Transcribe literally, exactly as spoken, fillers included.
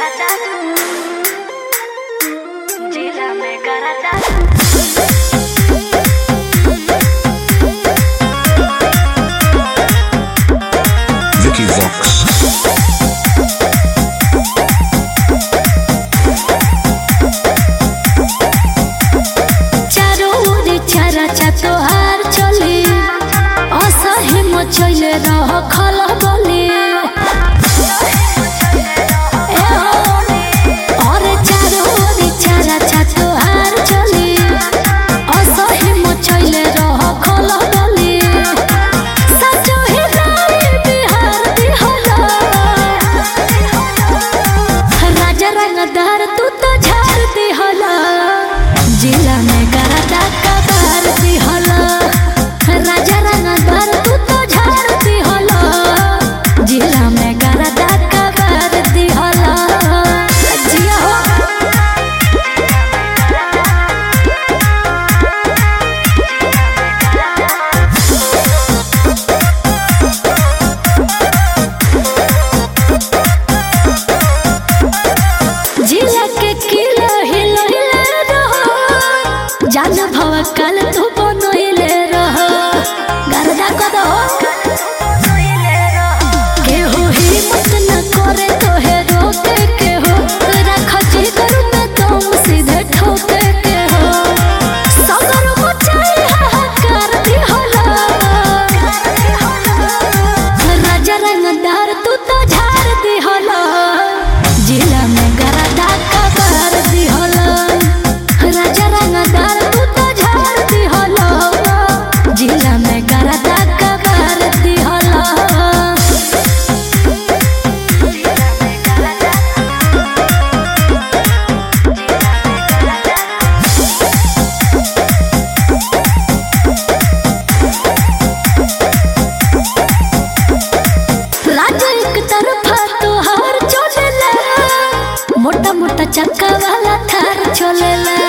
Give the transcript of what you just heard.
कराचा जिला में कराचा Vicky Vox. तोहार चले असहे मचले रह खल बोले और चारो रे चारा चा तोहार चले असहे मचले रह खल बोले सजो है रे बिहार दिहला राजा रंगदार तू तो झाड़ दिहला जिला में कराटा कबार दिहला राजा रंगदार तू तो झाड़ दिहला जिला में कराटा कबार दिहला जिया हो जिला के किला हिला हिला रहो जान भव कल तू बनोइले रहो गरदा कदो के हो हिम्मत न करे तो है रोके के हो रख जी करू न तुम सीधे ठोके के हो सगर मचाई हाहाकार दिहला राजा रंगदार तू तो झाड़ दिहला जिला में गरदा कबार दिहला राजा रंगदार तू तो झाड़ दिहला जिला में गरदा कबार दिहला राजा एक तरफा तोहार चलेला मोटा मोटा चक्का वाला थार चलेला